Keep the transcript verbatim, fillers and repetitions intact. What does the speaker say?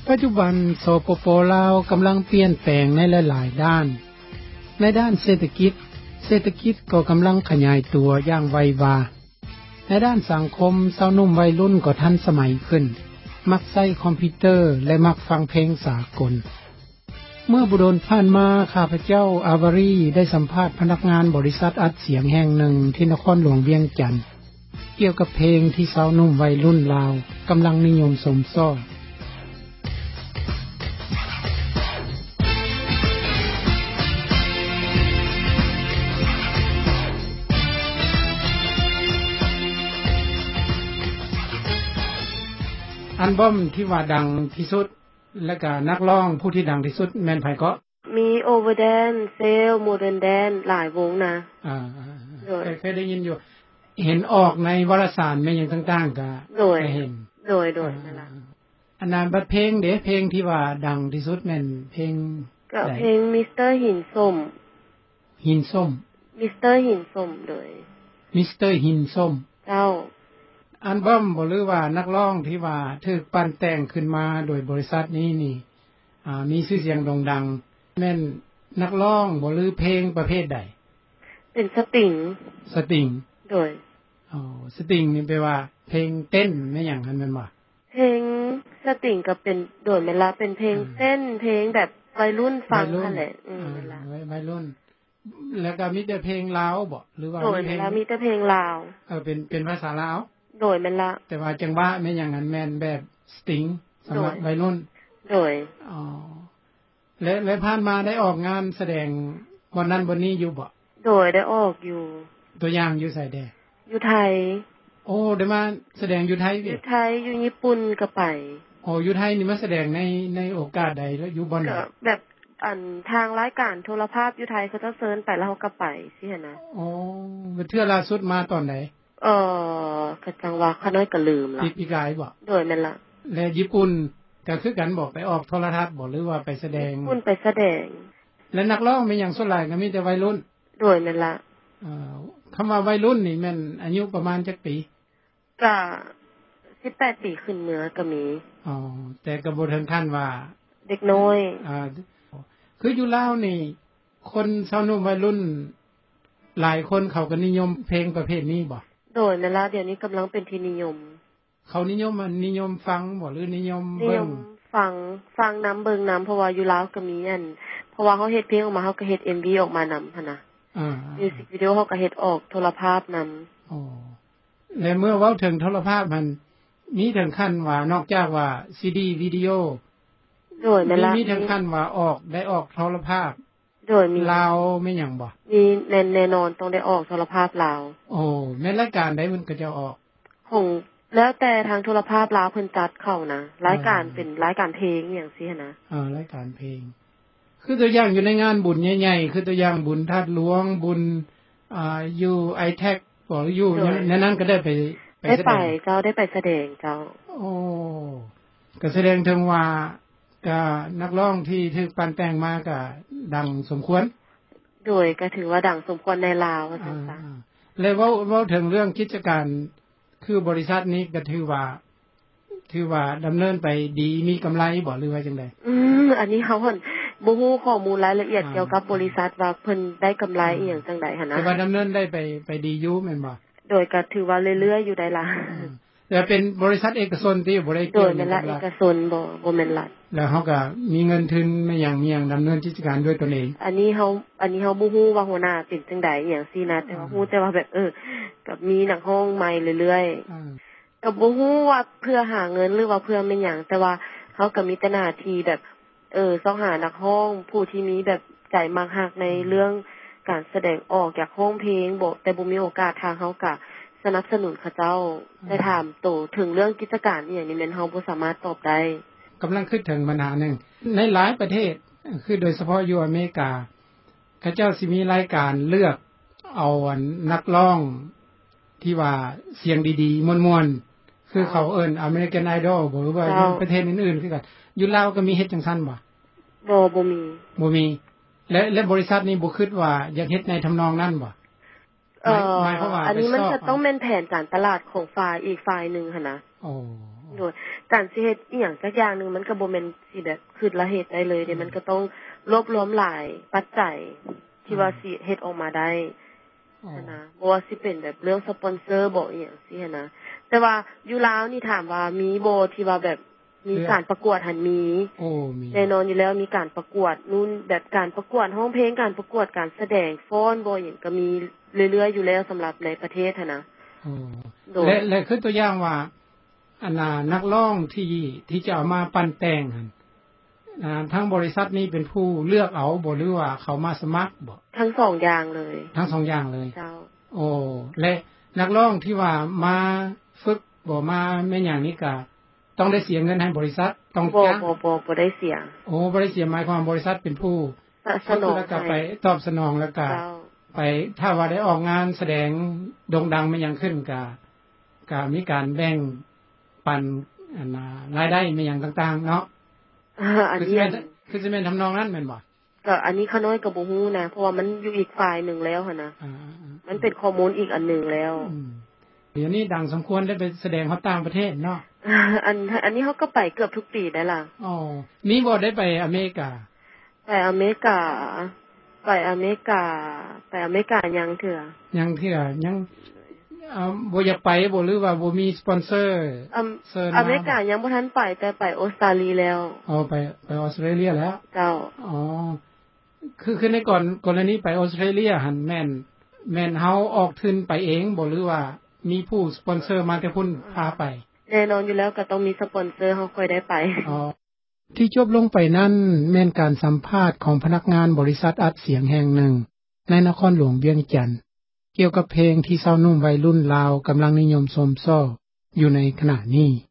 ปัจจุบันสปป.ลาวกำลังเปลี่ยนแปลงในหลายๆด้านในด้านเศรษฐกิจเศรษฐกิจก็กำลังขยายตัวอย่างไววาในด้านสังคมสาวหนุ่มวัยรุ่นก็ทันสมัยขึ้นมักใช้คอมพิวเตอร์และมักฟังเพลงสากลเมื่อบุดลผ่านมาข้าพเจ้าอาวารีได้สัมภาษณ์พนักงานบริษัทอัดเสียงแห่งหนึ่งที่นครหลวงเวียงจันทน์เกี่ยวกับเพลงที่สาวหนุ่มวัยรุ่นลาวกำลังนิยมสมซ้ออัลบั้มที่ว่าดังที่สุดและก็นักร้องผู้ที่ดังที่สุดแม่นไผก็มี Overdance Cell Modern Dance หลายวงนะอ่าๆเคยได้ยินอยู่เห็นออกในวารสารแม่หยังต่างๆก็เคยเห็นโดยๆนั่นล่ะอันนั้นบัดเพลงเด้เพลงที่ว่าดังที่สุดแม่นเพลงก็เพลง มิสเตอร์ หินส้มหินส้มมิสเตอร์ หินส้มโดยมิสเตอร์ หินส้มเจ้าอัลบั้มบ่หรือว่านักร้องที่ว่าถูกปั้นแต่งขึ้นมาโดยบริษัทนี้นี่อ่ามีชื่อเสียงโด่งดังแม่นนักร้องบ่หรือเพลงประเภทใดเป็นสตริงสตริงโดยอ๋อสตริงนี่แปลว่าเพลงเต้นแม่นหยังคั่นแม่นบ่เพลงสตริงก็เป็นโดยเวลาเป็นเพลงเต้นเพลงแบบวัยรุ่นฟังนั่นแหละอืมเวลาวัยรุ่นแล้วก็มีแต่เพลงลาวบ่หรือว่ามีเพลงมีแต่เพลงลาวเออเป็นเป็นภาษาลาวโดยแม่นละแต่ว่าจังหวะแม่นหยังนั้นแม่นแบบสตริงสำหรับวัยรุ่นโดยอ๋อและและผ่านมาได้ออกงานแสดงวันนั้นวันนี้อยู่บ่โดยได้ออกอยู่ตัวอย่างอยู่ไสแดอยู่ไทยโอ้ได้มาแสดงอยู่ไทยอยู่ไทยอยู่ญี่ปุ่นก็ไปอ๋ออยู่ไทยนี่มาแสดงในในโอกาสใดแล้วอยู่บ่ไหนแบบอันทางรายการโทรภาพอยู่ไทยเขาจะเชิญไปแล้วเฮาก็ไปสิหั่นนะอ๋อเทื่อล่าสุดมาตอนไหนเอ่อก็จังว่าข้าน้อยก็ลืมล่ะปีกายบ่โดยแม่นล่ะและญี่ปุ่นก็คือกันบ่ไปออกโทรทัศน์บ่หรือว่าไปแสดงญี่ปุ่นไปแสดงและนักร้องมีหยังส่วนหลายก็มีแต่วัยรุ่นโดยแม่นล่ะเอ่อคำว่าวัยรุ่นนี่แม่นอายุประมาณจักปีก็สิบแปดปีขึ้นเหนือก็มีอ๋อแต่ก็บ่ถึงขั้นว่าเด็กน้อยอ่าคืออยู่ลาวนี่คนชาวนุ่มวัยรุ่นหลายคนเขาก็นิยมเพลงประเภทนี้บ่โดยแม่นล่ะเดี๋ยวนี้กำลังเป็นที่นิยมเขานิยมมันนิยมฟังบ่หรือนิยมเบิ่งฟังฟังนําเบิ่งนําเพราะว่าอยู่ลาวก็มีอันเพราะว่าเฮาเฮ็ดเพลงออกมาเฮาก็เฮ็ด เอ็ม วี ออกมานําหั่นน่ะอ่ามิวสิกวิดีโอเฮาก็เฮ็ดออกโทรภาพนําอ๋อแล้วเมื่อเว้าถึงโทรภาพมันมีถึงขั้นว่านอกจากว่า ซี ดี วิดีโอโดยแม่นล่ะมีถึงขั้นว่าออกได้ออกโทรภาพโดยมีลาวแม่นหยังบ่มีแน่นอนต้องได้ออกโทรภาพลาวโอ้แม่นรายการใดมันก็จะออกของแล้วแต่ทางโทรภาพลาวเพิ่นจัดเข้านะรายการเป็นรายการเพลงอหยังซี่หั่นนะอ่ารายการเพลงคือตัวอย่างอยู่ในงานบุญใหญ่ๆคือตัวอย่างบุญธาตุหลวงบุญอ่าอยู่ ไอ ที เอ ซี บ่อยู่ในนั้นก็ได้ไปไปแสดงได้ไปเจ้าได้ไปแสดงเจ้าโอ้ก็แสดงถึงว่าก็นักร้องที่ถูกปั้นแต่งมาก็ดังสมควรโดยก็ถือว่าดังสมควรในลาวว่าซั่นซะแล้วเว้าเว้าถึงเรื่องกิจการคือบริษัทนี้ก็ถือว่าถือว่าดําเนินไปดีมีกําไรบ่หรือว่าจังได๋อืมอันนี้เฮาหั่นบ่ฮู้ข้อมูลรายละเอียดเกี่ยวกับบริษัทว่าเพิ่นได้กําไรอีหยังจังได๋หั่นนะแต่ว่าดําเนินได้ไปไปดีอยู่แม่นบ่โดยก็ถือว่าเรื่อยๆอยู่ได้ล่ะแต่เป็นบริษัทเอกชนที่บ่ได้เกี่ยวกับรัฐเอกชนบ่บ่แม่นรัฐแล้วเฮาก็มีเงินทุนมาอย่างมีหยังดําเนินกิจการด้วยตนเองอันนี้เฮาอันนี้เฮาบ่ฮู้ว่าหัวหน้าเป็นจังได๋อีหยังซี่นะแต่ว่าฮู้แต่ว่าแบบเออก็มีนักร้องใหม่เรื่อยๆก็บ่ฮู้ว่าเพื่อหาเงินหรือว่าเพื่อแม่นหยังแต่ว่าเฮาก็มีแต่หน้าที่แบบเออต้องหานักร้องผู้ที่มีแบบใจมักฮักในเรื่องการแสดงออกอยากร้องเพลงบ่แต่บ่มีโอกาสทางเฮาก็สนับสนุนเขาเจ้าได้ถามโตถึงเรื่องกิจการอีหยังนี่แม่นเฮาบ่สามารถตอบได้กําลังคิดถึงปัญหานึงในหลายประเทศคือโดยเฉพาะอยู่อเมริกาเขาเจ้าสิมีรายการเลือกเอานักร้องที่ว่าเสียงดีๆม่วนๆคือเขาเอิ้น American Idol บ่หรือว่าอยู่ประเทศอื่นๆคือกันอยู่ลาวก็มีเฮ็ดจังซั่นบ่บ่บ่มีบ่มีและและบริษัทนี้บ่คิดว่าอยากเฮ็ดในทำนองนั้นบ่เอ่ออันนี้มันจะต้องเป็นแผนการตลาดของฝ่ายอีกฝ่ายนึงหั่นนะโอ้โดยการสิเฮ็ดอีหยังสักอย่างนึงมันก็บ่แม่นสิแบบคิดละเฮ็ดได้เลยเด้มันก็ต้องรวบรวมหลายปัจจัยที่ว่าสิเฮ็ดออกมาได้นะบ่ว่าสิเป็นแบบเรื่องสปอนเซอร์บ่อีหยังซี่นะแต่ว่าอยู่ลาวนี่ถามว่ามีบ่ที่ว่าแบบมีการประกวดหันมีโอ้มีแน่นอนอยู่แล้วมีการประกวดนู่นแบบการประกวดร้องเพลงการประกวดการแสดงฟ้อนบ่หยังก็มีเรื่อยๆอยู่แล้วสำหรับในประเทศหั่นนะโอ้และและคือตัวอย่างว่าอันน่ะนักร้องที่ที่จะเอามาปั้นแต่งหั่นอ่าทางบริษัทนี้เป็นผู้เลือกเอาบ่หรือว่าเขามาสมัครบ่ทั้งสองอย่างเลยทั้งสองอย่างเลยเจ้าโอ้และนักร้องที่ว่ามาฝึกบ่มาแม่นหยังนี่ก็ต้องได้เสียเงินให้บริษัทต้องจ้างบ่บ่บ่ได้เสียโอ้บ่ได้เสียหมายความบริษัทเป็นผู้สนองแล้วก็ไปตอบสนองแล้วก็ไปถ้าว่าได้ออกงานแสดงโด่งดังไม่ยังขึ้นก็ก็มีการแบ่งปันอันน่ะรายได้ไม่ยังต่างๆเนาะอันนี้คือสิแม่นทำนองนั้นแม่นบ่ก็อันนี้ข้าน้อยก็บ่ฮู้นะเพราะว่ามันอยู่อีกฝ่ายนึงแล้วหั่นนะมันเป็นข้อมูลอีกอันนึงแล้วเดี๋ยวนี้ดังสมควรได้ไปแสดงเขาต่างประเทศเนาะอันอันนี้เฮาก็ไปเกือบทุกปีได้ล่ะอ๋อมีบ่ได้ไปอเมริกาไปอเมริกาไปอเมริกาไปอเมริกายังเถื่อยังเถื่อยังอ่าบ่อยากไปบ่หรือว่าบ่มีสปอนเซอร์เชิญอเมริกายังบ่ทันไปแต่ไปออสเตรเลียแล้วอ๋อไปไปออสเตรเลียแล้วเจ้าอ๋อคือคือในก่อนกรณีไปออสเตรเลียหั่นแม่นแม่นเฮาออกทุนไปเองบ่หรือว่ามีผู้สปอนเซอร์มาแต่พุ่นพาไปแน่นอนอยู่แล้วก็ต้องมีสปอนเซอร์เฮาค่อยได้ไปอ๋อที่จบลงไปนั่นแม่นการสัมภาษณ์ของพนักงานบริษัทอัดเสียงแห่งหนึ่งในนครหลวงเวียงจันทน์เกี่ยวกับเพลงที่ชาวหนุ่มวัยรุ่นลาวกำลังนิยมชมชอบอยู่ในขณะนี้